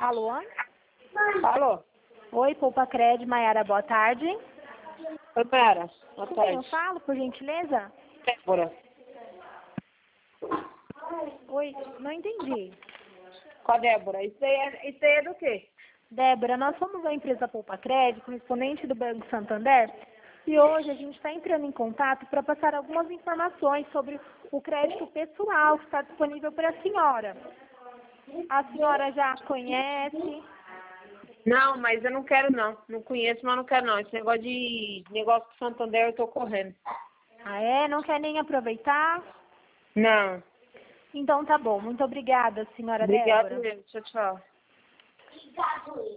Alô? Alô? Oi, Poupa-Cred, Maiara, boa tarde. Oi, Mara. Boa Com quem eu tarde. falo, por gentileza? Débora. Oi, não entendi. Com a Débora. Isso aí é do quê? Débora, nós somos a empresa Poupa-Cred, correspondente do Banco Santander, e hoje a gente está entrando em contato para passar algumas informações sobre o crédito pessoal que está disponível para a senhora. A senhora já conhece? Não, mas eu não quero não. Não conheço, mas não quero não. Esse negócio do Santander eu tô correndo. Ah, é? Não quer nem aproveitar? Não. Então tá bom. Muito obrigada, senhora Obrigada Débora. mesmo. Tchau, tchau.